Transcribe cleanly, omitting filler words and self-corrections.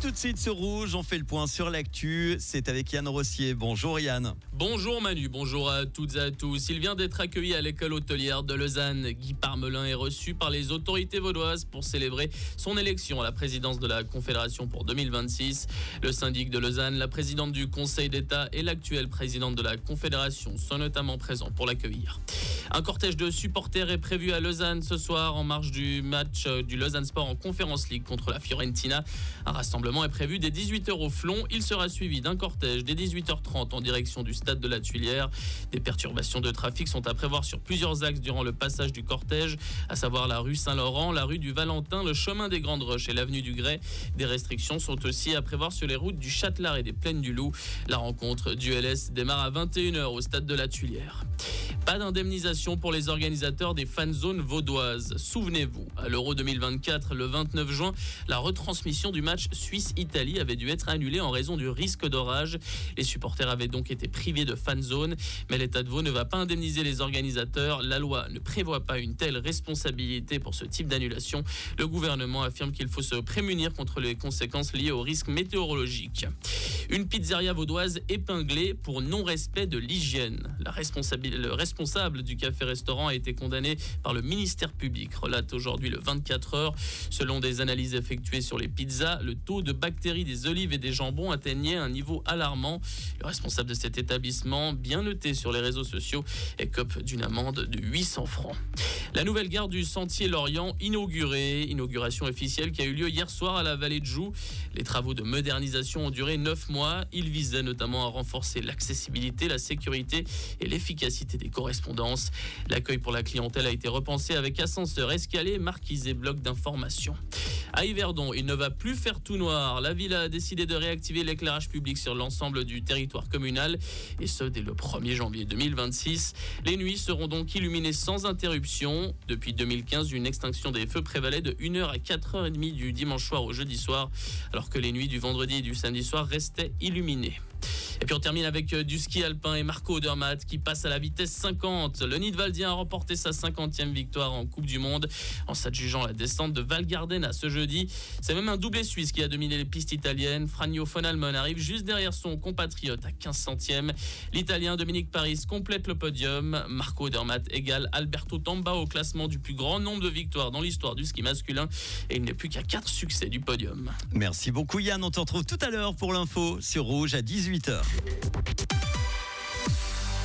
tout de suite sur Rouge, on fait le point sur l'actu. C'est avec Yann Rossier. Bonjour Yann. Bonjour Manu, bonjour à toutes et à tous. Il vient d'être accueilli à l'école hôtelière de Lausanne. Guy Parmelin est reçu par les autorités vaudoises pour célébrer son élection à la présidence de la Confédération pour 2026. Le syndic de Lausanne, la présidente du Conseil d'État et l'actuelle présidente de la Confédération sont notamment présents pour l'accueillir. Un cortège de supporters est prévu à Lausanne ce soir en marge du match du Lausanne Sport en Conference League contre la Fiorentina. Un rassemblement est prévu dès 18h au Flon. Il sera suivi d'un cortège dès 18h30 en direction du stade de la Tuilière. Des perturbations de trafic sont à prévoir sur plusieurs axes durant le passage du cortège, à savoir la rue Saint-Laurent, la rue du Valentin, le chemin des Grandes Roches et l'avenue du Grès. Des restrictions sont aussi à prévoir sur les routes du Châtelard et des Plaines du Loup. La rencontre du LS démarre à 21h au stade de la Tuilière. Pas d'indemnisation pour les organisateurs des fan zones vaudoises. Souvenez-vous, à l'Euro 2024, le 29 juin, la retransmission du match Suisse-Italie avait dû être annulée en raison du risque d'orage. Les supporters avaient donc été privés de fan zone, mais l'État de Vaud ne va pas indemniser les organisateurs. La loi ne prévoit pas une telle responsabilité pour ce type d'annulation. Le gouvernement affirme qu'il faut se prémunir contre les conséquences liées au risque météorologique. Une pizzeria vaudoise épinglée pour non-respect de l'hygiène. Le responsable du café-restaurant a été condamné par le ministère public, relate aujourd'hui le 24 heures. Selon des analyses effectuées sur les pizzas, le taux de bactéries des olives et des jambons atteignait un niveau alarmant. Le responsable de cet établissement, bien noté sur les réseaux sociaux, écope d'une amende de 800 francs. La nouvelle gare du Sentier Lorient inaugurée. Inauguration officielle qui a eu lieu hier soir à la Vallée de Joux. Les travaux de modernisation ont duré 9 mois. Ils visaient notamment à renforcer l'accessibilité, la sécurité et l'efficacité des correspondances. L'accueil pour la clientèle a été repensé avec ascenseur, escalier, marquise et blocs d'information. À Yverdon, il ne va plus faire tout noir. La ville a décidé de réactiver l'éclairage public sur l'ensemble du territoire communal, et ce dès le 1er janvier 2026. Les nuits seront donc illuminées sans interruption. Depuis 2015, une extinction des feux prévalait de 1h à 4h30 du dimanche soir au jeudi soir, alors que les nuits du vendredi et du samedi soir restaient illuminées. Et puis on termine avec du ski alpin et Marco Odermatt qui passe à la vitesse 50. Le Nidwaldien a remporté sa 50e victoire en Coupe du Monde en s'adjugeant la descente de Val Gardena ce jeudi. C'est même un doublé suisse qui a dominé les pistes italiennes. Franjo von Allmen arrive juste derrière son compatriote à 15 centièmes. L'Italien Dominique Paris complète le podium. Marco Odermatt égale Alberto Tomba au classement du plus grand nombre de victoires dans l'histoire du ski masculin. Et il n'est plus qu'à 4 succès du podium. Merci beaucoup Yann, on te retrouve tout à l'heure pour l'info sur Rouge à 18h.